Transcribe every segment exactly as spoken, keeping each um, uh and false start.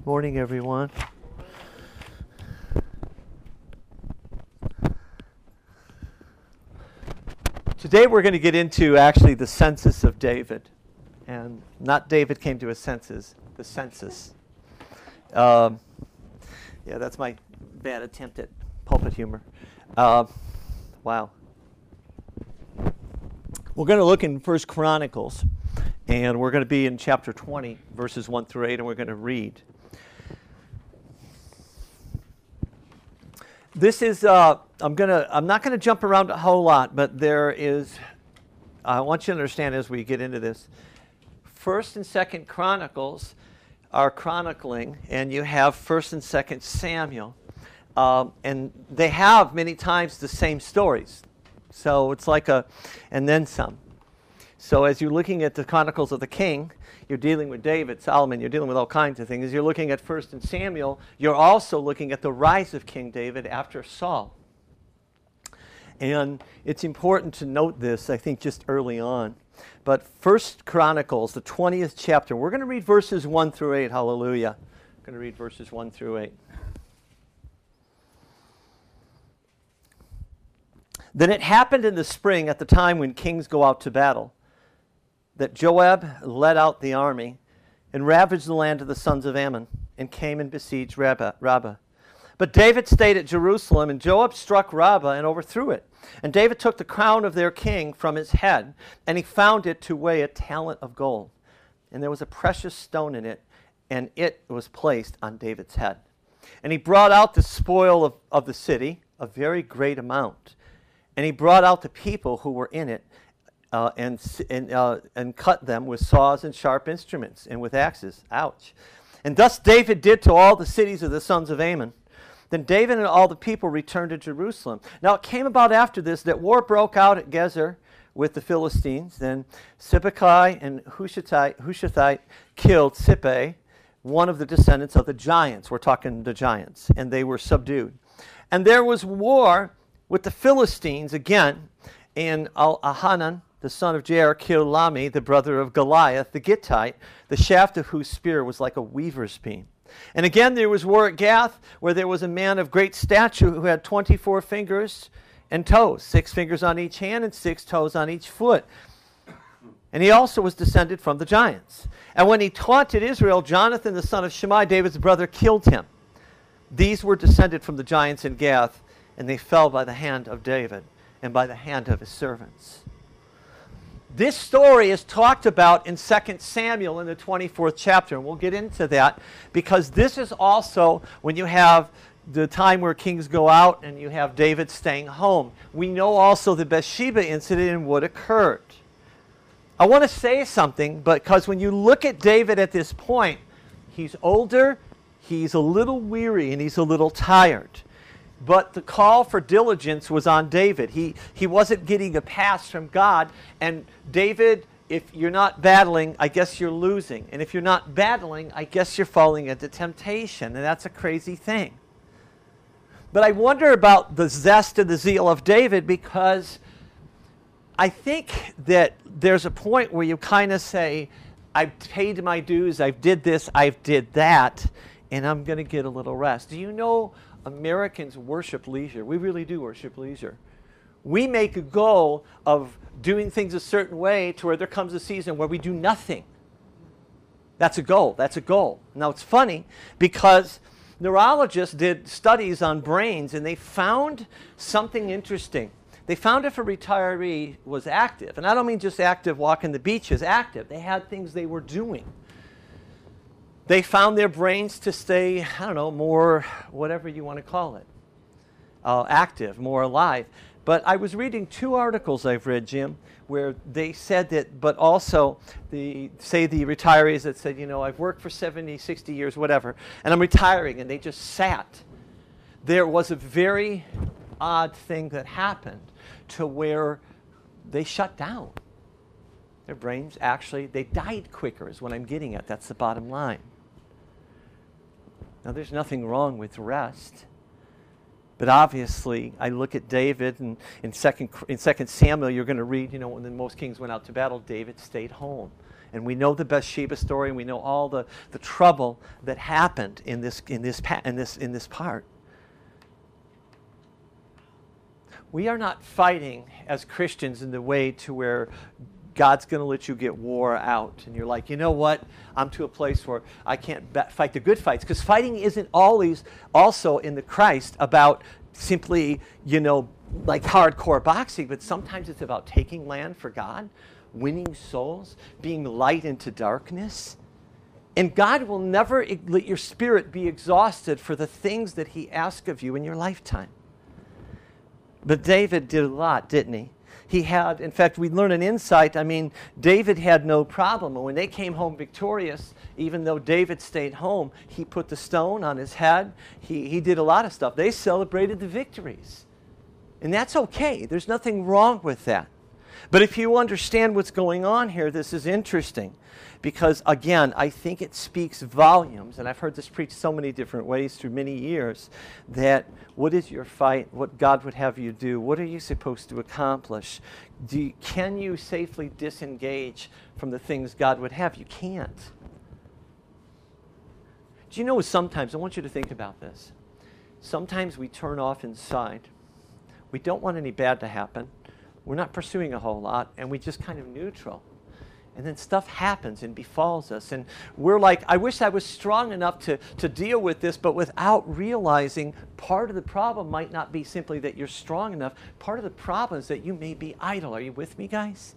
Morning, everyone. Today we're going to get into actually the census of David. And not David came to his senses, the census. Um, yeah, that's my bad attempt at pulpit humor. Uh, wow. We're going to look in First Chronicles, and we're going to be in chapter twenty, verses one through eight, and we're going to read. This is, uh, I'm gonna, I'm not gonna jump around a whole lot, but there is, I want you to understand as we get into this, First and Second Chronicles are chronicling, and you have First and Second Samuel, um, and they have many times the same stories. So it's like a, and then some. So as you're looking at the Chronicles of the King, you're dealing with David, Solomon, you're dealing with all kinds of things. As you're looking at First and Samuel, you're also looking at the rise of King David after Saul. And it's important to note this, I think, just early on. But First Chronicles, the twentieth chapter, we're going to read verses one through eight. Hallelujah. I'm going to read verses one through eight. Then it happened in the spring, at the time when kings go out to battle, that Joab led out the army and ravaged the land of the sons of Ammon and came and besieged Rabbah. Rabbah. But David stayed at Jerusalem, and Joab struck Rabbah and overthrew it. And David took the crown of their king from his head, and he found it to weigh a talent of gold. And there was a precious stone in it, and it was placed on David's head. And he brought out the spoil of, of the city, a very great amount. And he brought out the people who were in it, Uh, and and, uh, and cut them with saws and sharp instruments and with axes. Ouch. And thus David did to all the cities of the sons of Ammon. Then David and all the people returned to Jerusalem. Now it came about after this that war broke out at Gezer with the Philistines. Then Sibbecai and Hushathite, Hushathite killed Sippei, one of the descendants of the giants. We're talking the giants. And they were subdued. And there was war with the Philistines again. And Al-Ahanan, the son of Jair, killed Lami, the brother of Goliath, the Gittite, the shaft of whose spear was like a weaver's beam. And again there was war at Gath, where there was a man of great stature who had twenty-four fingers and toes, six fingers on each hand and six toes on each foot. And he also was descended from the giants. And when he taunted Israel, Jonathan, the son of Shimei, David's brother, killed him. These were descended from the giants in Gath, and they fell by the hand of David and by the hand of his servants. This story is talked about in Second Samuel in the twenty-fourth chapter, and we'll get into that because this is also when you have the time where kings go out and you have David staying home. We know also the Bathsheba incident and what occurred. I want to say something because when you look at David at this point, he's older, he's a little weary, and he's a little tired. But the call for diligence was on David. He he wasn't getting a pass from God. And David, if you're not battling, I guess you're losing. And if you're not battling, I guess you're falling into temptation. And that's a crazy thing. But I wonder about the zest and the zeal of David because I think that there's a point where you kind of say, I've paid my dues, I've did this, I've did that, and I'm going to get a little rest. Do you know Americans worship leisure? We really do worship leisure. We make a goal of doing things a certain way to where there comes a season where we do nothing. That's a goal. That's a goal. Now it's funny because neurologists did studies on brains and they found something interesting. They found if a retiree was active, and I don't mean just active walking the beaches, active. They had things they were doing. They found their brains to stay, I don't know, more, whatever you want to call it, uh, active, more alive. But I was reading two articles I've read, Jim, where they said that, but also, the say the retirees that said, you know, I've worked for seventy, sixty years, whatever, and I'm retiring, and they just sat. There was a very odd thing that happened to where they shut down. Their brains actually, they died quicker is what I'm getting at. That's the bottom line. Now, there's nothing wrong with rest. But obviously, I look at David, and in second, in second Samuel, you're going to read, you know, when the most kings went out to battle, David stayed home. And we know the Bathsheba story, and we know all the, the trouble that happened in this, in, this, in, this, in this part. We are not fighting as Christians in the way to where God's going to let you get wore out. And you're like, you know what? I'm to a place where I can't be- fight the good fights. Because fighting isn't always also in the Christ about simply, you know, like hardcore boxing. But sometimes it's about taking land for God, winning souls, being light into darkness. And God will never let your spirit be exhausted for the things that he asks of you in your lifetime. But David did a lot, didn't he? He had, in fact, we learn an insight. I mean, David had no problem. And when they came home victorious, even though David stayed home, he put the stone on his head. He, he did a lot of stuff. They celebrated the victories. And that's okay. There's nothing wrong with that. But if you understand what's going on here, this is interesting. Because, again, I think it speaks volumes, and I've heard this preached so many different ways through many years, that what is your fight, what God would have you do, what are you supposed to accomplish? Do you, can you safely disengage from the things God would have? You can't. Do you know sometimes, I want you to think about this, sometimes we turn off inside. We don't want any bad to happen. We're not pursuing a whole lot, and we just kind of neutral. And then stuff happens and befalls us. And we're like, I wish I was strong enough to, to deal with this, but without realizing part of the problem might not be simply that you're strong enough. Part of the problem is that you may be idle. Are you with me, guys?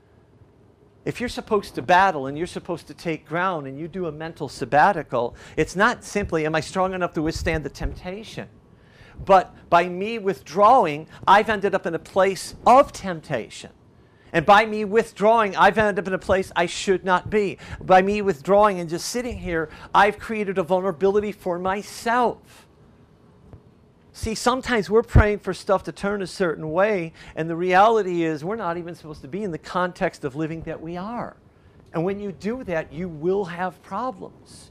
If you're supposed to battle and you're supposed to take ground and you do a mental sabbatical, it's not simply, am I strong enough to withstand the temptation? But by me withdrawing, I've ended up in a place of temptation. And by me withdrawing, I've ended up in a place I should not be. By me withdrawing and just sitting here, I've created a vulnerability for myself. See, sometimes we're praying for stuff to turn a certain way, and the reality is we're not even supposed to be in the context of living that we are. And when you do that, you will have problems.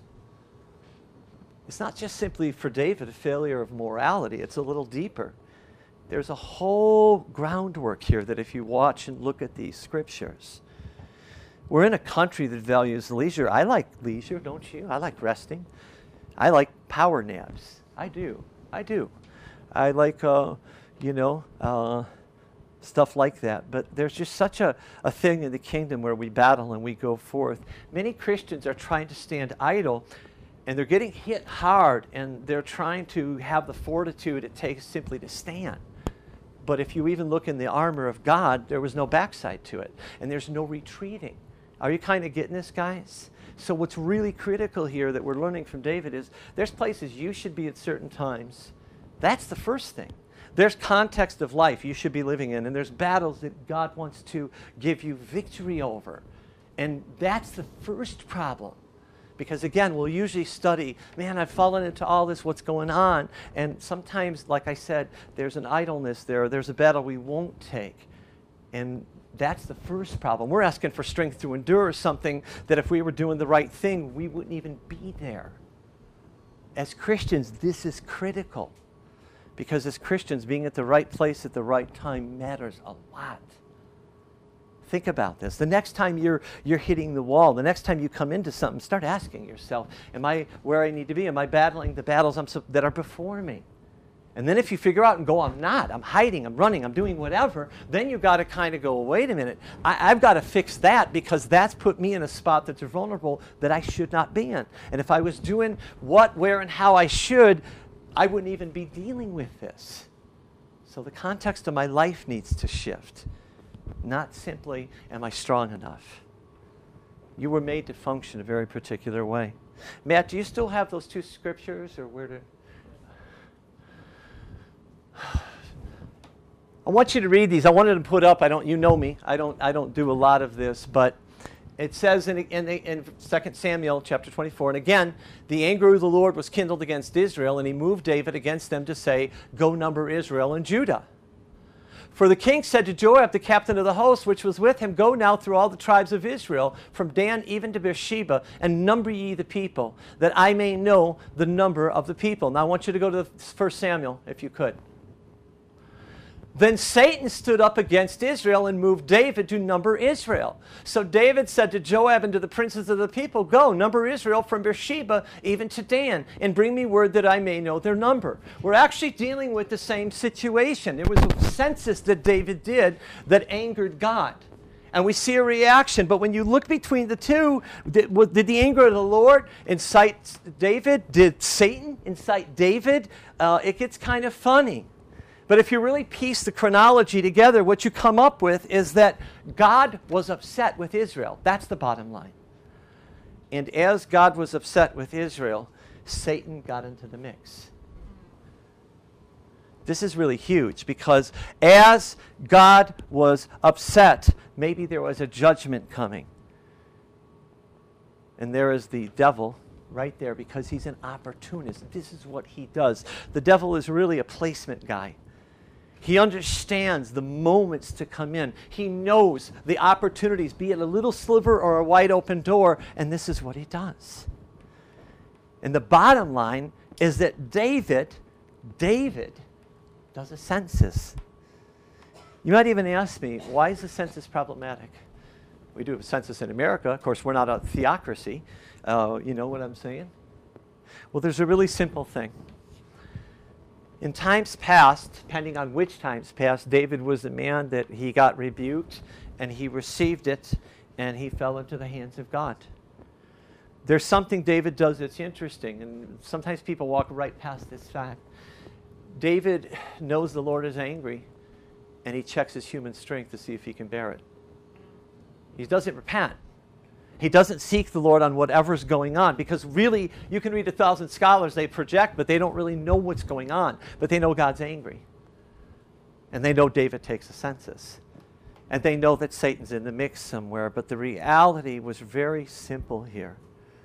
It's not just simply for David a failure of morality. It's a little deeper. There's a whole groundwork here that if you watch and look at these scriptures. We're in a country that values leisure. I like leisure, don't you? I like resting. I like power naps. I do. I do. I like, uh, you know, uh, stuff like that. But there's just such a, a thing in the kingdom where we battle and we go forth. Many Christians are trying to stand idle, and they're getting hit hard, and they're trying to have the fortitude it takes simply to stand. But if you even look in the armor of God, there was no backside to it. And there's no retreating. Are you kind of getting this, guys? So what's really critical here that we're learning from David is there's places you should be at certain times. That's the first thing. There's context of life you should be living in. And there's battles that God wants to give you victory over. And that's the first problem. Because again, we'll usually study, man, I've fallen into all this, what's going on? And sometimes, like I said, there's an idleness there. There's a battle we won't take. And that's the first problem. We're asking for strength to endure something that if we were doing the right thing, we wouldn't even be there. As Christians, this is critical. Because as Christians, being at the right place at the right time matters a lot. Think about this. The next time you're you're hitting the wall, the next time you come into something, start asking yourself, am I where I need to be? Am I battling the battles I'm so, that are before me? And then if you figure out and go, I'm not, I'm hiding, I'm running, I'm doing whatever, then you've got to kind of go, wait a minute, I, I've got to fix that because that's put me in a spot that's vulnerable that I should not be in. And if I was doing what, where, and how I should, I wouldn't even be dealing with this. So the context of my life needs to shift. Not simply, am I strong enough? You were made to function a very particular way. Matt, do you still have those two scriptures, or where to? I want you to read these. I wanted to put up. I don't. You know me. I don't. I don't do a lot of this, but it says in in, in Second Samuel chapter twenty-four, and again, the anger of the Lord was kindled against Israel, and he moved David against them to say, "Go number Israel and Judah." For the king said to Joab, the captain of the host, which was with him, go now through all the tribes of Israel, from Dan even to Beersheba, and number ye the people, that I may know the number of the people. Now I want you to go to First Samuel, if you could. Then Satan stood up against Israel and moved David to number Israel. So David said to Joab and to the princes of the people, go, number Israel from Beersheba even to Dan, and bring me word that I may know their number. We're actually dealing with the same situation. There was a census that David did that angered God. And we see a reaction. But when you look between the two, did, did the anger of the Lord incite David? Did Satan incite David? Uh, it gets kind of funny. But if you really piece the chronology together, what you come up with is that God was upset with Israel. That's the bottom line. And as God was upset with Israel, Satan got into the mix. This is really huge because as God was upset, maybe there was a judgment coming. And there is the devil right there because he's an opportunist. This is what he does. The devil is really a placement guy. He understands the moments to come in. He knows the opportunities, be it a little sliver or a wide open door, and this is what he does. And the bottom line is that David, David does a census. You might even ask me, why is the census problematic? We do have a census in America. Of course, we're not a theocracy. Uh, you know what I'm saying? Well, there's a really simple thing. In times past, depending on which times past, David was a man that he got rebuked, and he received it, and he fell into the hands of God. There's something David does that's interesting, and sometimes people walk right past this fact. David knows the Lord is angry, and he checks his human strength to see if he can bear it. He doesn't repent. He doesn't seek the Lord on whatever's going on, because really, you can read a thousand scholars, they project, but they don't really know what's going on. But they know God's angry. And they know David takes a census. And they know that Satan's in the mix somewhere. But the reality was very simple here.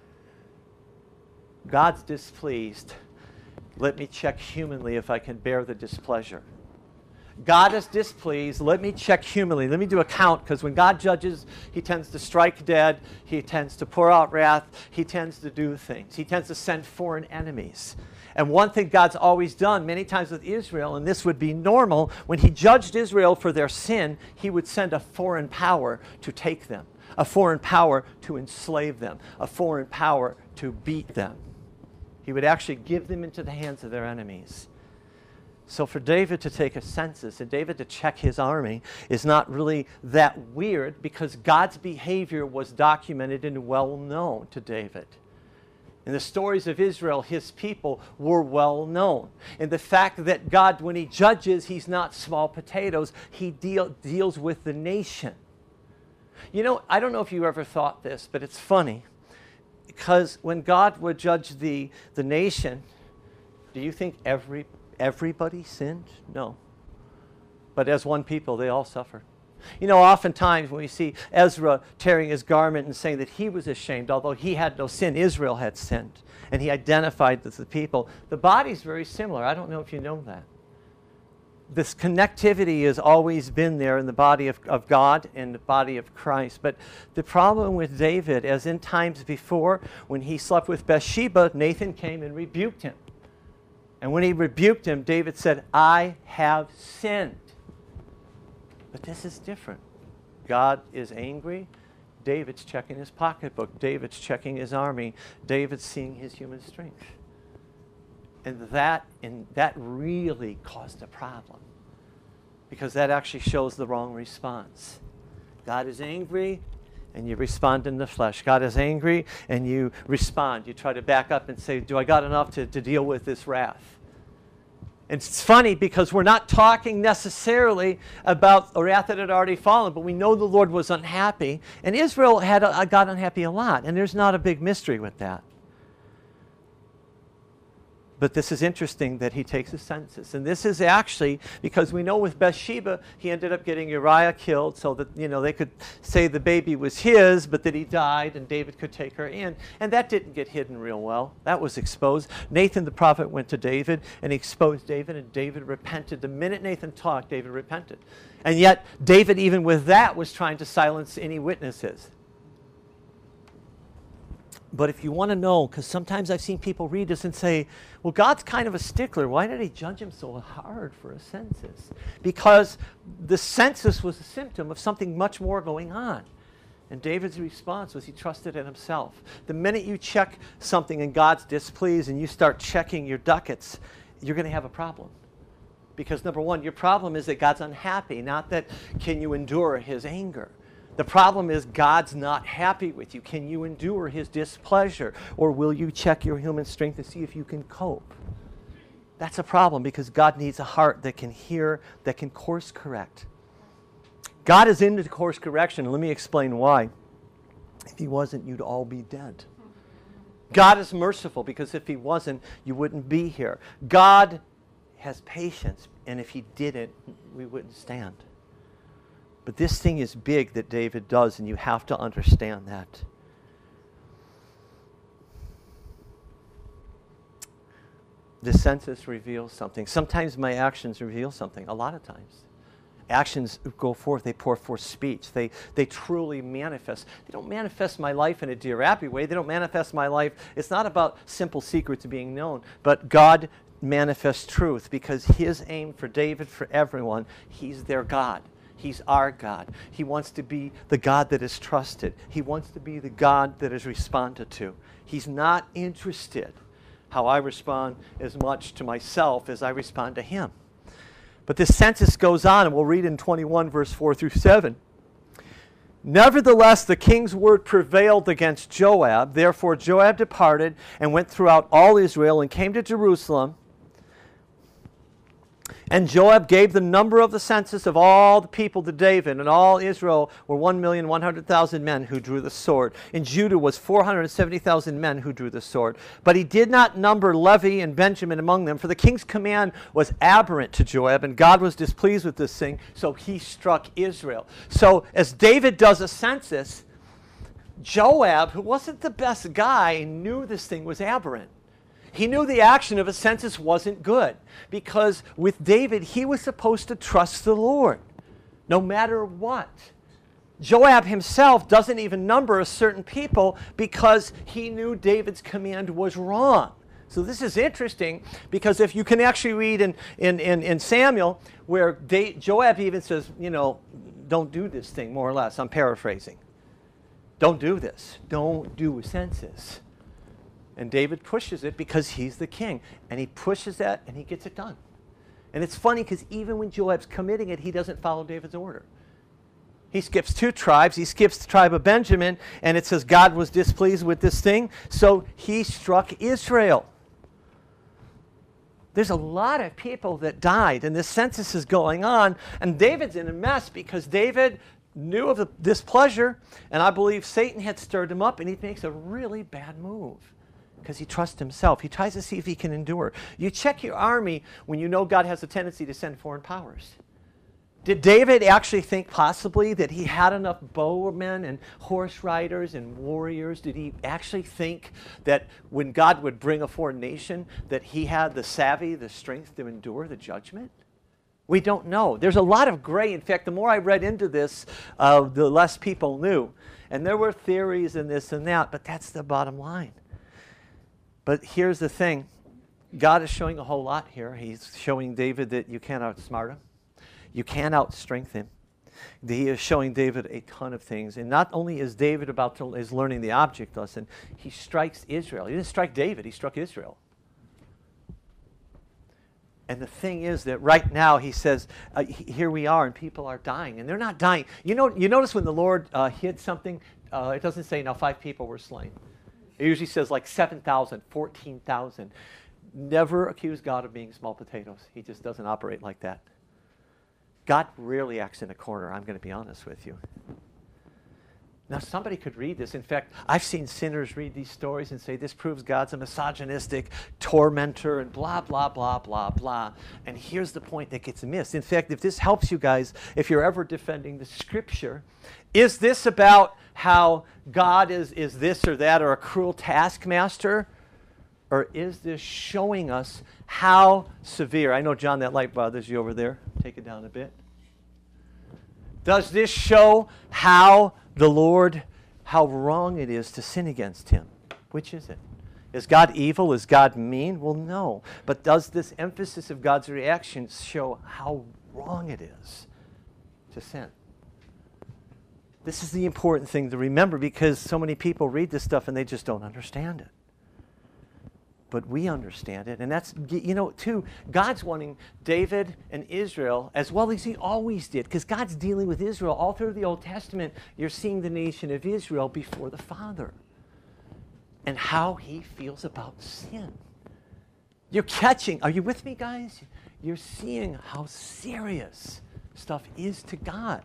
God's displeased. Let me check humanly if I can bear the displeasure. God is displeased. Let me check humanly. Let me do a count, because when God judges, he tends to strike dead. He tends to pour out wrath. He tends to do things. He tends to send foreign enemies. And one thing God's always done many times with Israel, and this would be normal, when he judged Israel for their sin, he would send a foreign power to take them, a foreign power to enslave them, a foreign power to beat them. He would actually give them into the hands of their enemies. So for David to take a census and David to check his army is not really that weird, because God's behavior was documented and well known to David. In the stories of Israel, his people were well known. And the fact that God, when he judges, he's not small potatoes. He deal, deals with the nation. You know, I don't know if you ever thought this, but it's funny. Because when God would judge the, the nation, do you think every everybody sinned? No. But as one people, they all suffered. You know, oftentimes when we see Ezra tearing his garment and saying that he was ashamed, although he had no sin, Israel had sinned. And he identified with the people. The body's very similar. I don't know if you know that. This connectivity has always been there in the body of, of God and the body of Christ. But the problem with David, as in times before, when he slept with Bathsheba, Nathan came and rebuked him. And when he rebuked him, David said, I have sinned. But this is different. God is angry. David's checking his pocketbook. David's checking his army. David's seeing his human strength. And that, and that really caused a problem, because that actually shows the wrong response. God is angry, and you respond in the flesh. God is angry, and you respond. You try to back up and say, do I got enough to, to deal with this wrath? And it's funny, because we're not talking necessarily about a wrath that had already fallen, but we know the Lord was unhappy. And Israel had a, got unhappy a lot, and there's not a big mystery with that. But this is interesting that he takes a census. And this is actually because we know with Bathsheba, he ended up getting Uriah killed so that, you know, they could say the baby was his, but that he died and David could take her in. And that didn't get hidden real well. That was exposed. Nathan the prophet went to David and he exposed David, and David repented. The minute Nathan talked, David repented. And yet, David, even with that, was trying to silence any witnesses. But if you want to know, because sometimes I've seen people read this and say, well, God's kind of a stickler. Why did he judge him so hard for a census? Because the census was a symptom of something much more going on. And David's response was he trusted in himself. The minute you check something and God's displeased and you start checking your ducats, you're going to have a problem. Because number one, your problem is that God's unhappy, not that can you endure his anger. The problem is God's not happy with you. Can you endure his displeasure? Or will you check your human strength to see if you can cope? That's a problem because God needs a heart that can hear, that can course correct. God is into course correction. Let me explain why. If he wasn't, you'd all be dead. God is merciful because if he wasn't, you wouldn't be here. God has patience, and if he didn't, we wouldn't stand. But this thing is big that David does, and you have to understand that. The census reveals something. Sometimes my actions reveal something. A lot of times. Actions go forth. They pour forth speech. They, they truly manifest. They don't manifest my life in a dear happy way. They don't manifest my life. It's not about simple secrets being known. But God manifests truth because his aim for David, for everyone, he's their God. He's our God. He wants to be the God that is trusted. He wants to be the God that is responded to. He's not interested how I respond as much to myself as I respond to him. But this census goes on, and we'll read in twenty-one, verse four through seven. Nevertheless, the king's word prevailed against Joab. Therefore Joab departed and went throughout all Israel and came to Jerusalem. And Joab gave the number of the census of all the people to David, and all Israel were one million one hundred thousand men who drew the sword. In Judah was four hundred seventy thousand men who drew the sword. But he did not number Levi and Benjamin among them, for the king's command was aberrant to Joab, and God was displeased with this thing, so he struck Israel. So as David does a census, Joab, who wasn't the best guy, knew this thing was aberrant. He knew the action of a census wasn't good because with David, he was supposed to trust the Lord no matter what. Joab himself doesn't even number a certain people because he knew David's command was wrong. So this is interesting because if you can actually read in, in, in, in Samuel where they, Joab even says, you know, don't do this thing, more or less. I'm paraphrasing. Don't do this. Don't do a census. And David pushes it because he's the king. And he pushes that and he gets it done. And it's funny because even when Joab's committing it, he doesn't follow David's order. He skips two tribes. He skips the tribe of Benjamin. And it says God was displeased with this thing. So he struck Israel. There's a lot of people that died. And this census is going on. And David's in a mess because David knew of the displeasure. And I believe Satan had stirred him up. And he makes a really bad move. Because he trusts himself. He tries to see if he can endure. You check your army when you know God has a tendency to send foreign powers. Did David actually think possibly that he had enough bowmen and horse riders and warriors? Did he actually think that when God would bring a foreign nation that he had the savvy, the strength to endure the judgment? We don't know. There's a lot of gray. In fact, the more I read into this, uh, the less people knew. And there were theories and this and that, but that's the bottom line. But here's the thing. God is showing a whole lot here. He's showing David that you can't outsmart him. You can't outstrength him. He is showing David a ton of things. And not only is David about to is learning the object lesson, he strikes Israel. He didn't strike David, he struck Israel. And the thing is that right now he says, uh, here we are and people are dying. And they're not dying. You know, you notice when the Lord uh, hid something, uh, it doesn't say now five people were slain. It usually says like seven thousand, fourteen thousand. Never accuse God of being small potatoes. He just doesn't operate like that. God rarely acts in a corner, I'm going to be honest with you. Now, somebody could read this. In fact, I've seen sinners read these stories and say, this proves God's a misogynistic tormentor and blah, blah, blah, blah, blah. And here's the point that gets missed. In fact, if this helps you guys, if you're ever defending the Scripture, is this about how God is, is this or that or a cruel taskmaster? Or is this showing us how severe? I know, John, that light bothers you over there. Take it down a bit. Does this show how the Lord, how wrong it is to sin against him? Which is it? Is God evil? Is God mean? Well, no. But does this emphasis of God's reaction show how wrong it is to sin? This is the important thing to remember, because so many people read this stuff and they just don't understand it. But we understand it. And that's, you know, too, God's wanting David and Israel, as well as he always did, because God's dealing with Israel. All through the Old Testament, you're seeing the nation of Israel before the Father and how he feels about sin. You're catching, are you with me, guys? You're seeing how serious stuff is to God.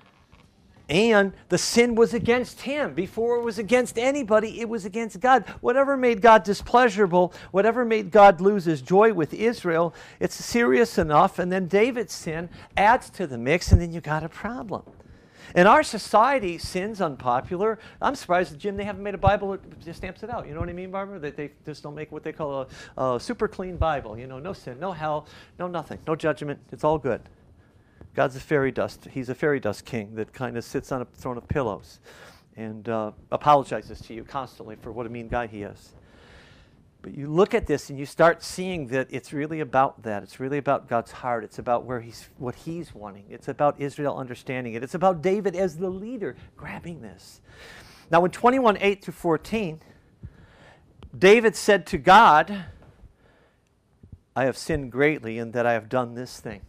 And the sin was against him. Before it was against anybody, it was against God. Whatever made God displeasurable, whatever made God lose his joy with Israel, it's serious enough. And then David's sin adds to the mix, and then you got a problem. In our society, sin's unpopular. I'm surprised, Jim, they haven't made a Bible that just stamps it out. You know what I mean, Barbara? That they just don't make what they call a, a super clean Bible. You know, no sin, no hell, no nothing, no judgment. It's all good. God's a fairy dust. He's a fairy dust king that kind of sits on a throne of pillows and uh, apologizes to you constantly for what a mean guy he is. But you look at this and you start seeing that it's really about that. It's really about God's heart. It's about where he's, what he's wanting. It's about Israel understanding it. It's about David as the leader grabbing this. Now in twenty-one, eight through fourteen, David said to God, I have sinned greatly in that I have done this thing.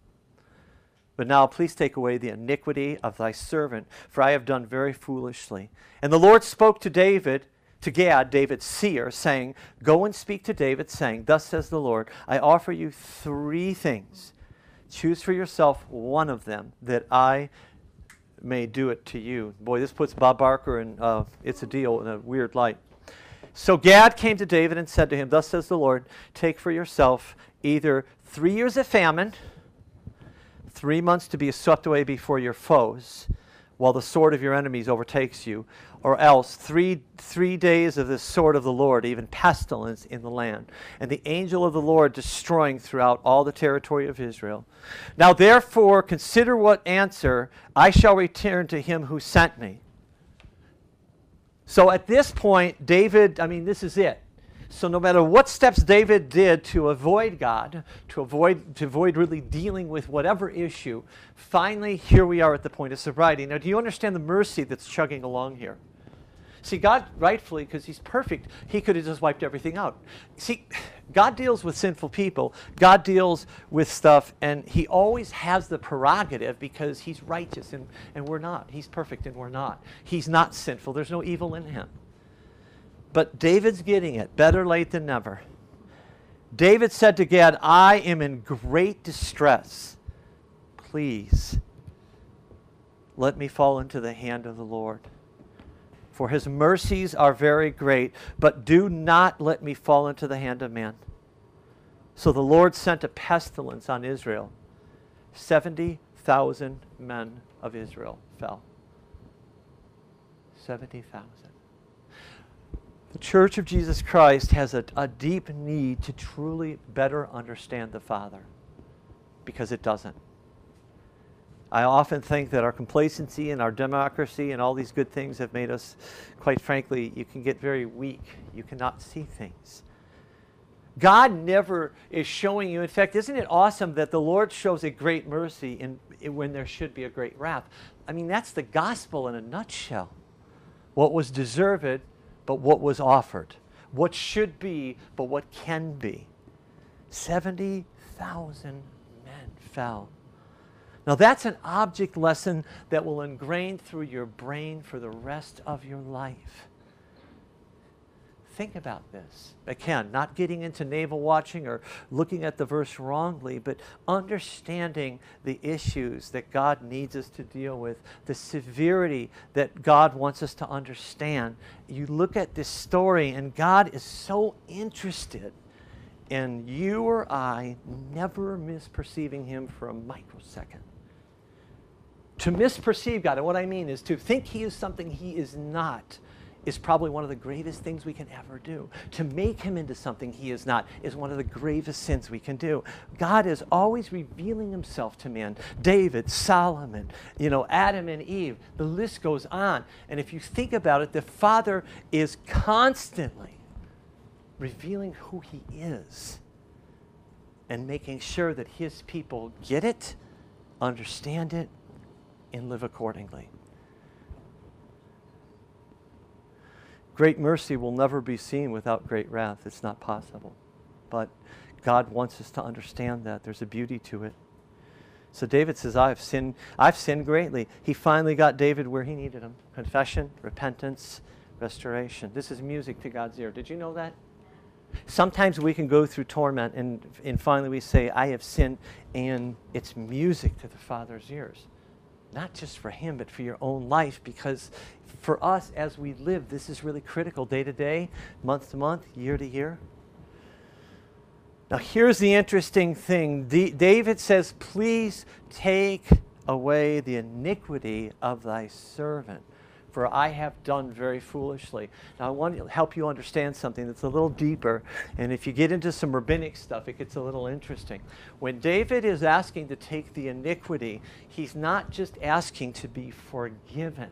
But now please take away the iniquity of thy servant, for I have done very foolishly. And the Lord spoke to David, to Gad, David's seer, saying, Go and speak to David, saying, Thus says the Lord, I offer you three things. Choose for yourself one of them, that I may do it to you. Boy, this puts Bob Barker and uh, It's a Deal in a weird light. So Gad came to David and said to him, Thus says the Lord, take for yourself either three years of famine, three months to be swept away before your foes, while the sword of your enemies overtakes you, or else three three days of the sword of the Lord, even pestilence in the land, and the angel of the Lord destroying throughout all the territory of Israel. Now therefore consider what answer I shall return to him who sent me. So at this point, David, I mean, this is it. So no matter what steps David did to avoid God, to avoid to avoid really dealing with whatever issue, finally here we are at the point of sobriety. Now do you understand the mercy that's chugging along here? See, God, rightfully, because he's perfect, he could have just wiped everything out. See, God deals with sinful people. God deals with stuff, and he always has the prerogative because he's righteous and, and we're not. He's perfect and we're not. He's not sinful. There's no evil in him. But David's getting it. Better late than never. David said to Gad, I am in great distress. Please let me fall into the hand of the Lord. For his mercies are very great, but do not let me fall into the hand of man. So the Lord sent a pestilence on Israel. seventy thousand men of Israel fell. seventy thousand. The Church of Jesus Christ has a, a deep need to truly better understand the Father, because it doesn't. I often think that our complacency and our democracy and all these good things have made us, quite frankly, you can get very weak. You cannot see things. God never is showing you. In fact, isn't it awesome that the Lord shows a great mercy in, in when there should be a great wrath? I mean, that's the gospel in a nutshell. What was deserved, but what was offered. What should be, but what can be. seventy thousand men fell. Now that's an object lesson that will ingrain through your brain for the rest of your life. Think about this. Again, not getting into navel watching or looking at the verse wrongly, but understanding the issues that God needs us to deal with, the severity that God wants us to understand. You look at this story and God is so interested in you or I never misperceiving him for a microsecond. To misperceive God, and what I mean is to think he is something he is not, is probably one of the gravest things we can ever do. To make him into something he is not is one of the gravest sins we can do. God is always revealing himself to man. David, Solomon, you know, Adam and Eve, the list goes on. And if you think about it, the Father is constantly revealing who he is and making sure that his people get it, understand it, and live accordingly. Great mercy will never be seen without great wrath. It's not possible. But God wants us to understand that. There's a beauty to it. So David says, I've sinned, I've sinned greatly. He finally got David where he needed him. Confession, repentance, restoration. This is music to God's ear. Did you know that? Sometimes we can go through torment and, and finally we say, I have sinned, and it's music to the Father's ears. Not just for him, but for your own life, because for us as we live, this is really critical day to day, month to month, year to year. Now here's the interesting thing. D- David says, please take away the iniquity of thy servant, for I have done very foolishly. Now I want to help you understand something that's a little deeper, and if you get into some rabbinic stuff, it gets a little interesting. When David is asking to take the iniquity, he's not just asking to be forgiven,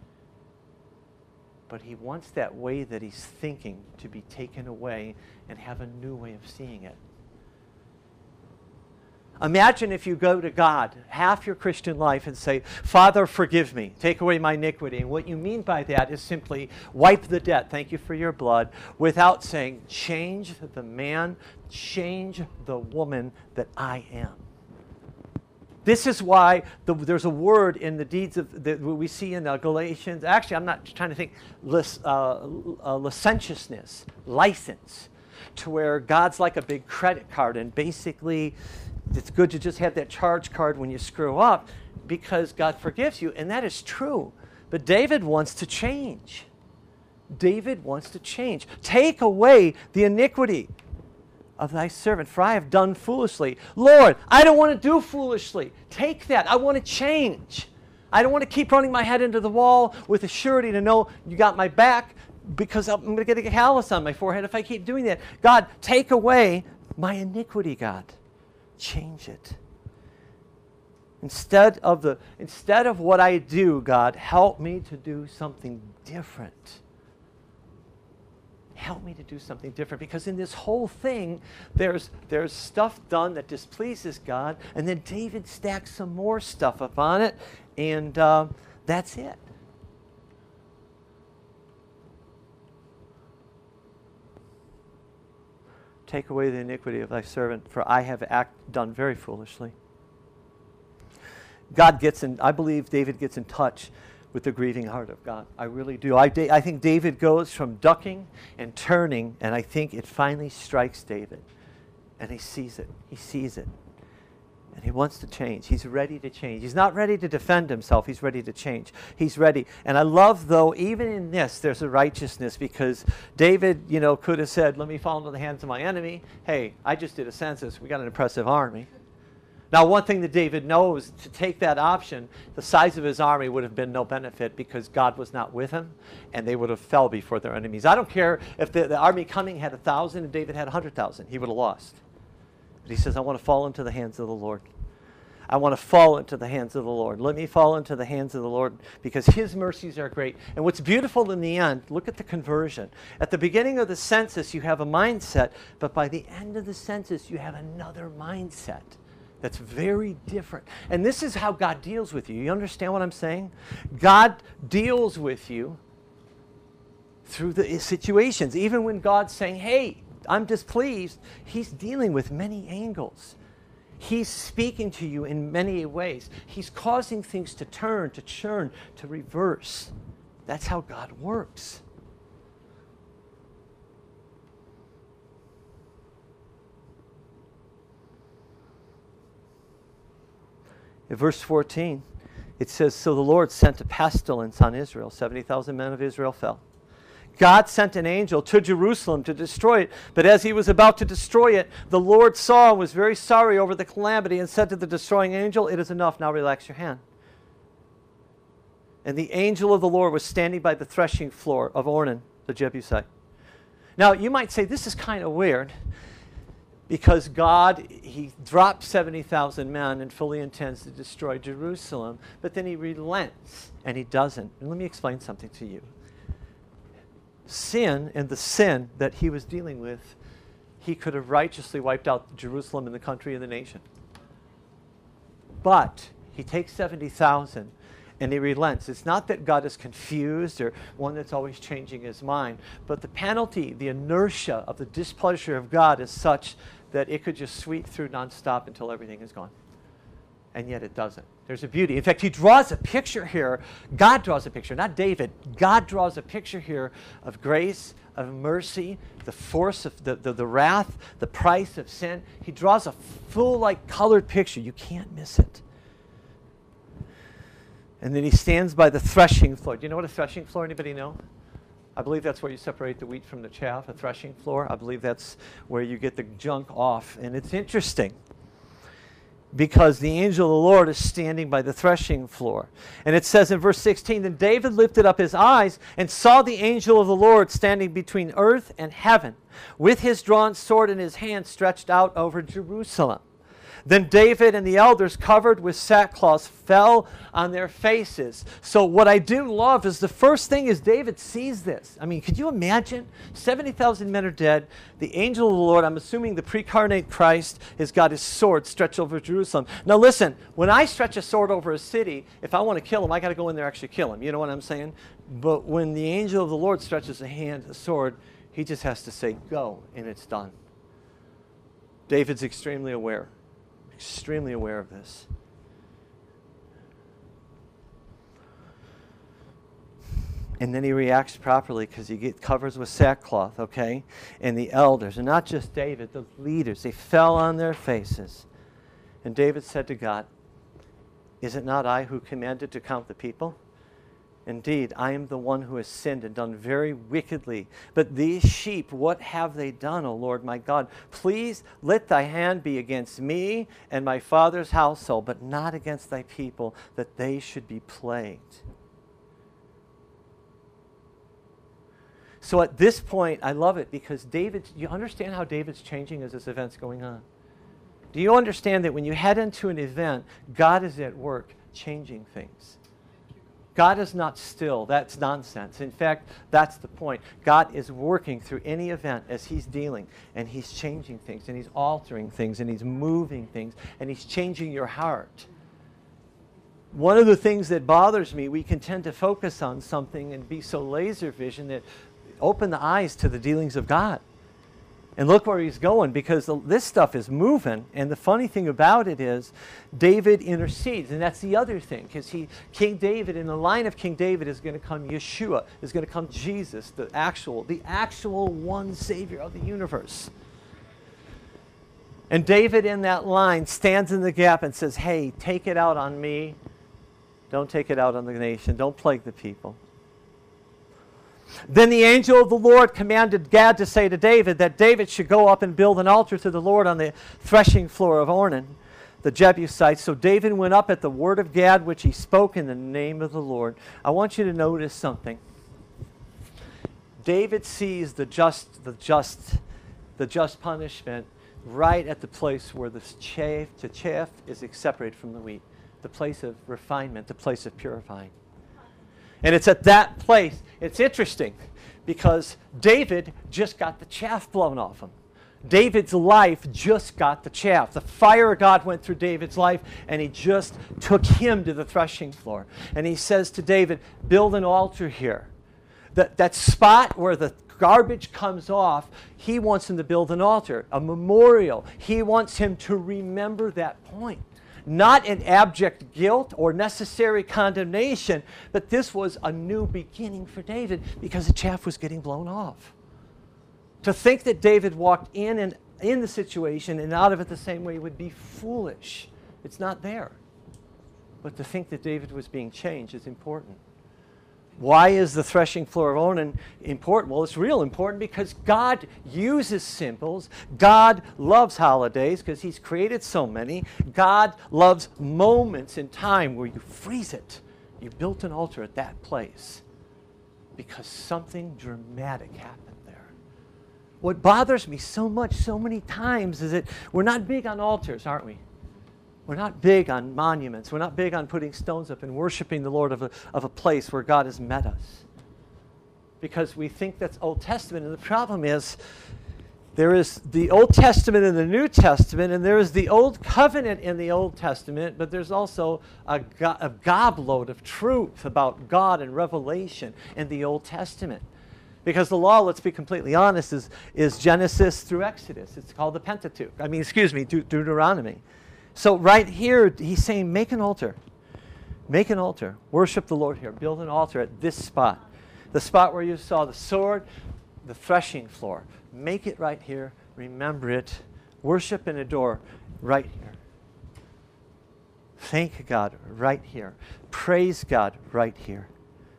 but he wants that way that he's thinking to be taken away and have a new way of seeing it. Imagine if you go to God half your Christian life and say, Father, forgive me, take away my iniquity. And what you mean by that is simply wipe the debt, thank you for your blood, without saying, change the man, change the woman that I am. This is why the, there's a word in the deeds of that we see in uh, Galatians. Actually, I'm not trying to think lis, uh, uh, licentiousness, license, to where God's like a big credit card, and basically it's good to just have that charge card when you screw up because God forgives you, and that is true. But David wants to change. David wants to change. Take away the iniquity of thy servant, for I have done foolishly. Lord, I don't want to do foolishly. Take that. I want to change. I don't want to keep running my head into the wall with a surety to know you got my back, because I'm going to get a callus on my forehead if I keep doing that. God, take away my iniquity, God. Change it. Instead of the instead of what I do, God, help me to do something different. Help me to do something different, because in this whole thing, there's there's stuff done that displeases God, and then David stacks some more stuff up on it, and uh, that's it. Take away the iniquity of thy servant, for I have act, done very foolishly. God gets in, I believe David gets in touch with the grieving heart of God. I really do. I, I think David goes from ducking and turning, and I think it finally strikes David. And he sees it. He sees it. And he wants to change. He's ready to change. He's not ready to defend himself. He's ready to change. He's ready. And I love, though, even in this, there's a righteousness, because David, you know, could have said, let me fall into the hands of my enemy. Hey, I just did a census. We got an impressive army. Now, one thing that David knows, to take that option, the size of his army would have been no benefit, because God was not with him, and they would have fell before their enemies. I don't care if the, the army coming had a thousand and David had a hundred thousand. He would have lost. But he says, I want to fall into the hands of the Lord. I want to fall into the hands of the Lord. Let me fall into the hands of the Lord, because his mercies are great. And what's beautiful in the end, look at the conversion. At the beginning of the census, you have a mindset, but by the end of the census, you have another mindset that's very different. And this is how God deals with you. You understand what I'm saying? God deals with you through the situations. Even when God's saying, hey, I'm displeased, he's dealing with many angles. He's speaking to you in many ways. He's causing things to turn, to churn, to reverse. That's how God works. In verse fourteen, it says, so the Lord sent a pestilence on Israel. seventy thousand men of Israel fell. God sent an angel to Jerusalem to destroy it. But as he was about to destroy it, the Lord saw and was very sorry over the calamity and said to the destroying angel, it is enough, now relax your hand. and the angel of the Lord was standing by the threshing floor of Ornan, the Jebusite. Now, you might say, this is kind of weird, because God, he dropped seventy thousand men and fully intends to destroy Jerusalem, but then he relents, and he doesn't. And let me explain something to you. Sin, and the sin that he was dealing with, he could have righteously wiped out Jerusalem and the country and the nation. But he takes seventy thousand and he relents. It's not that God is confused or one that's always changing his mind, but the penalty, the inertia of the displeasure of God is such that it could just sweep through nonstop until everything is gone. And yet it doesn't. There's a beauty. In fact, he draws a picture here. God draws a picture, not David. God draws a picture here of grace, of mercy, the force of the, the, the wrath, the price of sin. He draws a full, like, colored picture. You can't miss it. And then he stands by the threshing floor. Do you know what a threshing floor? Anybody know? I believe that's where you separate the wheat from the chaff, a threshing floor. I believe that's where you get the junk off. And it's interesting because the angel of the Lord is standing by the threshing floor. And it says in verse sixteen, then David lifted up his eyes and saw the angel of the Lord standing between earth and heaven, with his drawn sword in his hand stretched out over Jerusalem. Then David and the elders, covered with sackcloth, fell on their faces. So what I do love is the first thing is David sees this. I mean, could you imagine? seventy thousand men are dead. The angel of the Lord, I'm assuming the precarnate Christ, has got his sword stretched over Jerusalem. Now listen, when I stretch a sword over a city, if I want to kill him, I got to go in there and actually kill him. You know what I'm saying? But when the angel of the Lord stretches a hand, a sword, he just has to say, go, and it's done. David's extremely aware. Extremely aware of this. And then he reacts properly because he gets covers with sackcloth, okay? And the elders, and not just David, the leaders, they fell on their faces. And David said to God, is it not I who commanded to count the people? Indeed, I am the one who has sinned and done very wickedly. But these sheep, what have they done, O Lord my God? Please let thy hand be against me and my father's household, but not against thy people, that they should be plagued. So at this point, I love it because David, you understand how David's changing as this event's going on? Do you understand that when you head into an event, God is at work changing things? God is not still. That's nonsense. In fact, that's the point. God is working through any event as he's dealing, and he's changing things, and he's altering things, and he's moving things, and he's changing your heart. One of the things that bothers me, we can tend to focus on something and be so laser vision that open the eyes to the dealings of God. And look where he's going, because this stuff is moving. And the funny thing about it is David intercedes. And that's the other thing, because he, King David, in the line of King David is going to come Yeshua, is going to come Jesus, the actual, the actual one Savior of the universe. And David in that line stands in the gap and says, hey, take it out on me. Don't take it out on the nation. Don't plague the people. Then the angel of the Lord commanded Gad to say to David that David should go up and build an altar to the Lord on the threshing floor of Ornan, the Jebusite. So David went up at the word of Gad, which he spoke in the name of the Lord. I want you to notice something. David sees the just, the just, the just punishment right at the place where the chaff, the chaff is separated from the wheat, the place of refinement, the place of purifying. And it's at that place, it's interesting, because David just got the chaff blown off him. David's life just got the chaff. The fire of God went through David's life, and he just took him to the threshing floor. And he says to David, build an altar here. That, that spot where the garbage comes off, he wants him to build an altar, a memorial. He wants him to remember that point. Not in abject guilt or necessary condemnation, but this was a new beginning for David because the chaff was getting blown off. To think that David walked in and in the situation and out of it the same way would be foolish. It's not there. But to think that David was being changed is important. Why is the threshing floor of Ornan important? Well, it's real important because God uses symbols. God loves holidays because he's created so many. God loves moments in time where you freeze it You built an altar at that place because something dramatic happened there. What bothers me so much, so many times, is that we're not big on altars, aren't we? We're not big on monuments. We're not big on putting stones up and worshiping the Lord of a, of a place where God has met us. Because we think that's Old Testament. And the problem is, there is the Old Testament and the New Testament, and there is the Old Covenant in the Old Testament, but there's also a, go- a gobload of truth about God and revelation in the Old Testament. Because the law, let's be completely honest, is, is Genesis through Exodus. It's called the Pentateuch. I mean, excuse me, De- Deuteronomy. So right here, he's saying, make an altar. Make an altar. Worship the Lord here. Build an altar at this spot. The spot where you saw the sword, the threshing floor. Make it right here. Remember it. Worship and adore right here. Thank God right here. Praise God right here.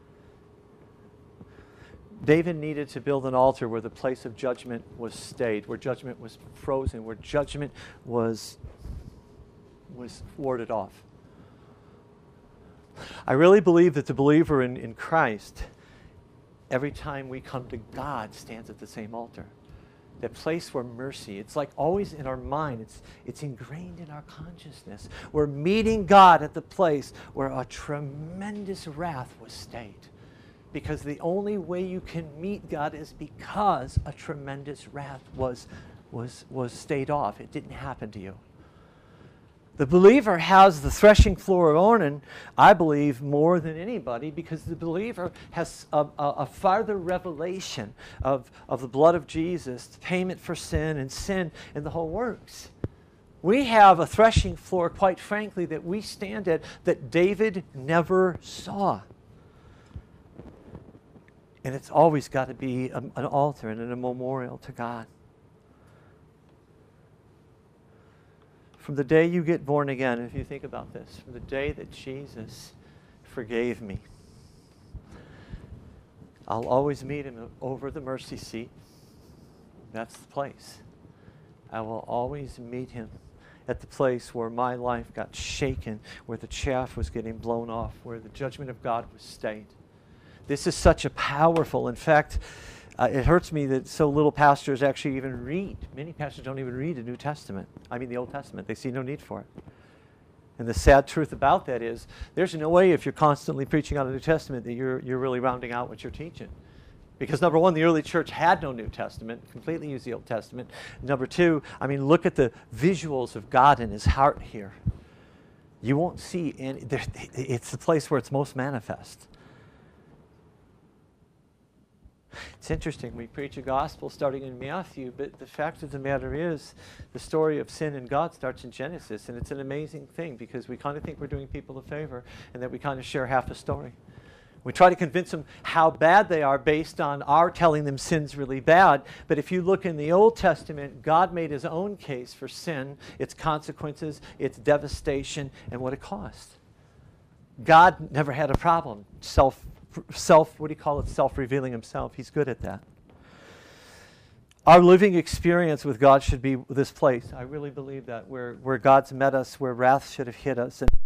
David needed to build an altar where the place of judgment was stayed, where judgment was frozen, where judgment was, was warded off. I really believe that the believer in, in Christ, every time we come to God, stands at the same altar. That place where mercy, it's like always in our mind, it's, it's ingrained in our consciousness. We're meeting God at the place where a tremendous wrath was stayed. Because the only way you can meet God is because a tremendous wrath was, was, was stayed off. It didn't happen to you. The believer has the threshing floor of Ornan, I believe, more than anybody, because the believer has a, a, a farther revelation of, of the blood of Jesus, the payment for sin and sin and the whole works. We have a threshing floor, quite frankly, that we stand at that David never saw. And it's always got to be a, an altar and a memorial to God. From the day you get born again, if you think about this, from the day that Jesus forgave me, I'll always meet him over the mercy seat. That's the place. I will always meet him at the place where my life got shaken, where the chaff was getting blown off, where the judgment of God was stayed. This is such a powerful, in fact, uh, it hurts me that so little pastors actually even read. Many pastors don't even read the New Testament. I mean the Old Testament. They see no need for it. And the sad truth about that is there's no way if you're constantly preaching out of the New Testament that you're, you're really rounding out what you're teaching. Because number one, the early church had no New Testament, completely used the Old Testament. Number two, I mean, look at the visuals of God in his heart here. You won't see any, it's the place where it's most manifest. It's interesting, we preach a gospel starting in Matthew, but the fact of the matter is the story of sin and God starts in Genesis, and it's an amazing thing because we kind of think we're doing people a favor and that we kind of share half a story. We try to convince them how bad they are based on our telling them sin's really bad, but if you look in the Old Testament, God made his own case for sin, its consequences, its devastation, and what it cost. God never had a problem self Self, what do you call it? Self-revealing himself. He's good at that. Our living experience with God should be this place. I really believe that. Where, where God's met us, where wrath should have hit us. And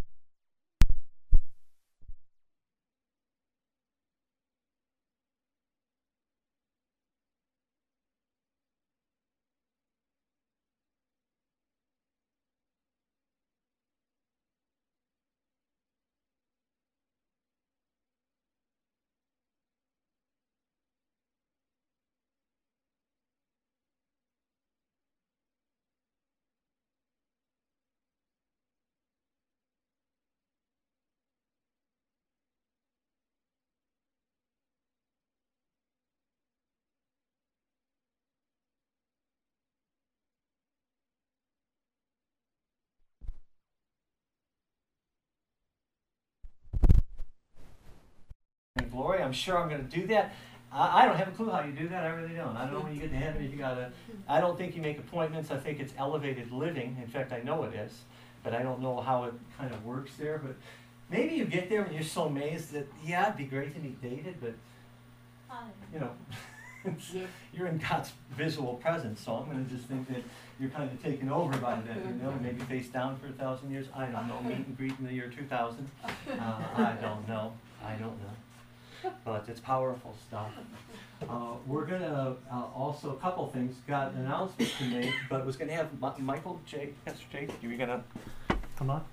glory, I'm sure I'm going to do that. I, I don't have a clue how you do that. I really don't. I don't know when you get to heaven if you got to. I don't think you make appointments. I think it's elevated living. In fact, I know it is, but I don't know how it kind of works there. But maybe you get there and you're so amazed that yeah, it'd be great to meet David, but you know, presence. You're in God's visual presence, so I'm going to just think that you're kind of taken over by that, you know, maybe face down for a thousand years. I don't know, meet and greet in the year two thousand. Uh, I don't know. I don't know. But it's powerful stuff. Uh, we're going to uh, also, a couple things, got an announcement to make, but was going to have M- Michael J. Pastor J. You were going to come up?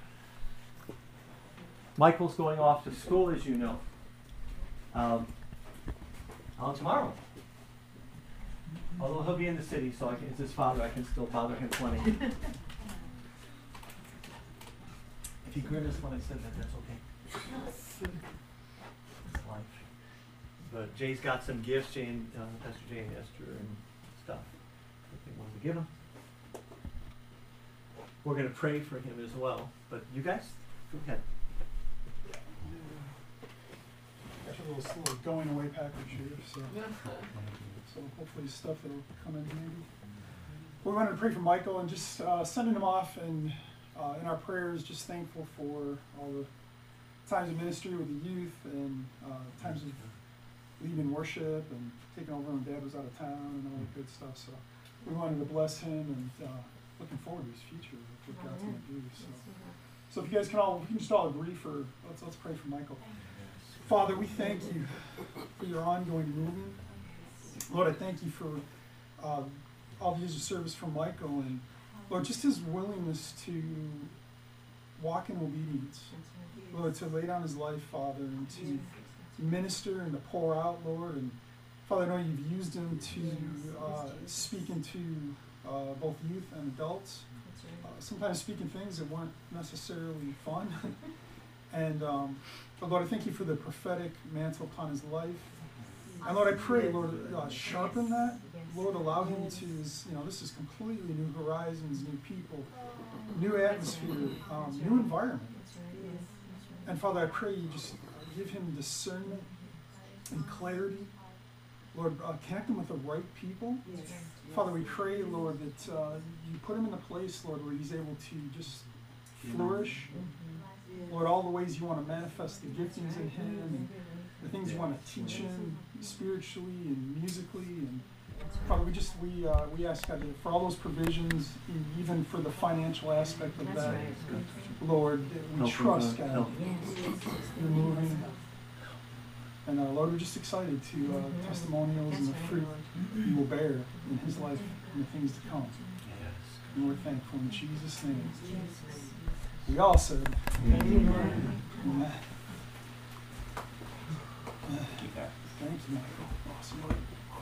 Michael's going off to school, as you know. Um, on tomorrow. Although he'll be in the city, so I can, it's his father, I can still bother him plenty. If he grimaced when I said that, that's okay. It's life. But Jay's got some gifts, Jay and, uh, Pastor Jay and Esther and stuff that they wanted to give him. We're going to pray for him as well. But you guys, go ahead. Got a little, little going away package here, so so hopefully stuff that'll come in handy. We wanted to pray for Michael and just uh, sending him off, and uh, in our prayers, just thankful for all the times of ministry with the youth and uh, times of leading worship and taking over when Dad was out of town and all that good stuff. So we wanted to bless him and uh, looking forward to his future, what God's going to do. So, so if you guys can all, we can just all agree for let's let's pray for Michael. Father, we thank you for your ongoing moving. Lord, I thank you for uh, all the years of service from Michael, and Lord, just his willingness to walk in obedience. Lord, to lay down his life, Father, and to minister and to pour out, Lord. And Father, I know you've used him to uh, speak into uh, both youth and adults, uh, sometimes speaking things that weren't necessarily fun. And um, but Lord, I thank you for the prophetic mantle upon his life. And Lord, I pray, Lord, uh, sharpen that. Lord, allow him to, you know, this is completely new horizons, new people, new atmosphere, um, new environment. And Father, I pray you just give him discernment and clarity. Lord, uh, connect him with the right people. Father, we pray, Lord, that uh, you put him in a place, Lord, where he's able to just flourish. Lord, all the ways you want to manifest the giftings in him and the things you want to teach him spiritually and musically. And Father, we just, we uh, we ask God for all those provisions, even for the financial aspect of that. Lord, we trust, God, you're moving. And uh, Lord, we're just excited to uh, testimonials and the fruit you will bear in his life and the things to come. And we're thankful in Jesus' name. We all said, Amen. Amen. Thank you, Michael. Awesome.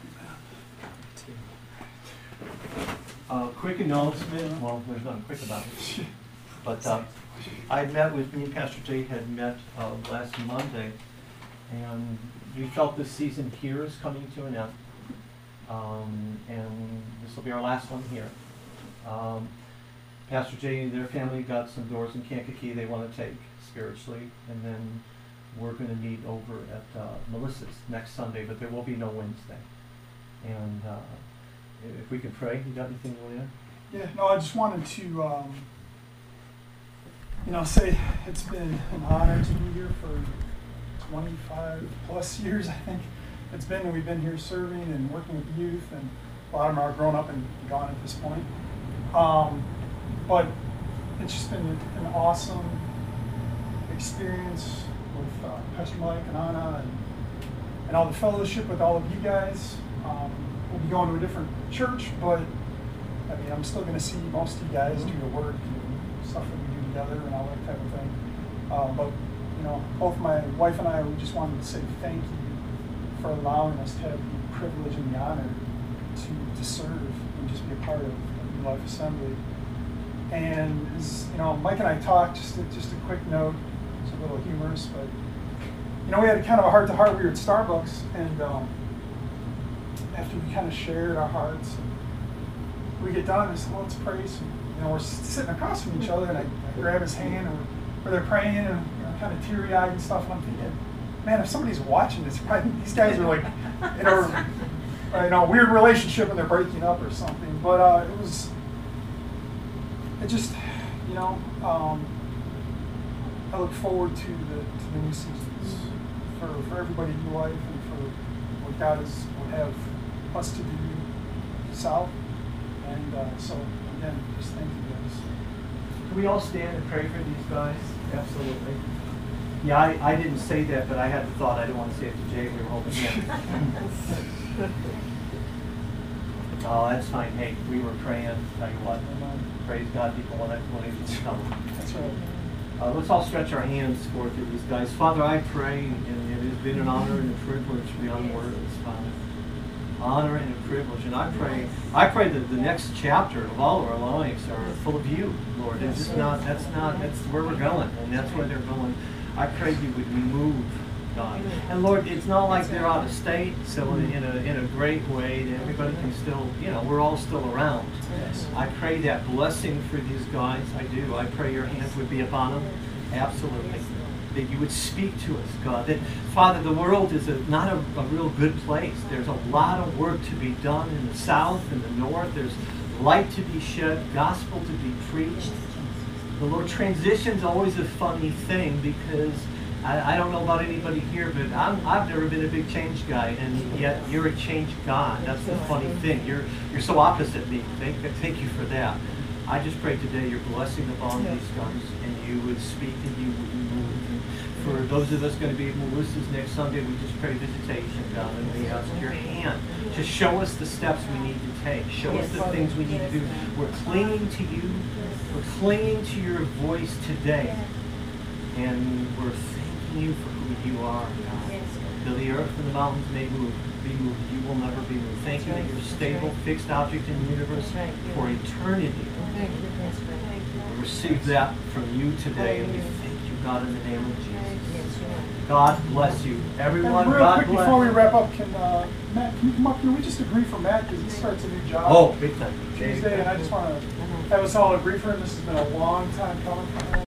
Uh, quick announcement, well, there's nothing quick about it, but uh, I met with, me and Pastor Jay had met uh, last Monday, and we felt this season here is coming to an end, um, and this will be our last one here. Um, Pastor Jay and their family got some doors in Kankakee they want to take spiritually, and then we're going to meet over at uh, Melissa's next Sunday, but there will be no Wednesday. And uh, if we can pray, you got anything to add? Yeah, no, I just wanted to, um, you know, say it's been an honor to be here for twenty-five plus years, I think it's been, and we've been here serving and working with youth, and a lot of them are grown up and gone at this point. Um, but it's just been an awesome experience with uh, Pastor Mike and Anna and, and all the fellowship with all of you guys. Um, we'll be going to a different church, but I mean, I'm still going to see most of you guys do the work and stuff that we do together and all that type of thing. Um, but, you know, both my wife and I, we just wanted to say thank you for allowing us to have the privilege and the honor to, to serve and just be a part of New Life Assembly. And, as, you know, Mike and I talked, just a, just a quick note, it's a little humorous, but, you know, we had a kind of a heart-to-heart. We were at Starbucks, and um, after we kind of shared our hearts, and we get done, and I said, well, let's pray. So, you know, we're sitting across from each other, and I, I grab his hand, and we're, we're there praying, and you know, kind of teary-eyed and stuff, and I'm thinking, man, if somebody's watching this, probably these guys are like in a, you know, weird relationship, and they're breaking up or something. But uh, it was, it just, you know, um, I look forward to the to the new seasons for, for everybody in your life and for what God is what have us to do south. And uh, so, again, just thank you guys. Can we all stand and pray for these guys? Absolutely. Yeah, I, I didn't say that, but I had the thought. I didn't want to say it to Jay. We were hoping him. Oh, that's fine. Hey, we were praying. Tell you what, praise God, people want explanations to come. That's right. Uh, let's all stretch our hands forth to these guys. Father, I pray, and it has been an honor and a privilege beyond words, Father. Honor and a privilege. And I pray, I pray that the next chapter of all of our lives are full of you, Lord. It's just not, that's not, that's where we're going, and that's where they're going. I pray you would remove, God. And Lord, it's not like they're out of state, so in, in a in a great way that everybody can still, you know, we're all still around. I pray that blessing for these guys. I do. I pray your hands would be upon them. Absolutely. That you would speak to us, God. That, Father, the world is a, not a, a real good place. There's a lot of work to be done in the south and the north. There's light to be shed, gospel to be preached. The Lord, transition's always a funny thing because I, I don't know about anybody here, but I'm, I've never been a big change guy, and yet you're a change God. That's the funny thing. You're you're so opposite me. Thank, thank you for that. I just pray today your blessing upon these guys, and you would speak and you would move. And for those of us going to be at Melissa's next Sunday, we just pray visitation, God, and we ask your hand to show us the steps we need to take. Show us the things we need to do. We're clinging to you. We're clinging to your voice today, and we're thanking you for who you are, God. Though the earth and the mountains may move, be moved, you will never be moved. Thank you that you're a stable, fixed object in the universe for eternity. We receive that from you today, and we thank you, God, in the name of Jesus. God bless you. Everyone, and real God quick bless. before we wrap up, can uh, Matt, can you come up? Can we just agree for Matt because he starts a new job Oh, big time. Tuesday, and I just want to have us all agree for him. This has been a long time coming for him.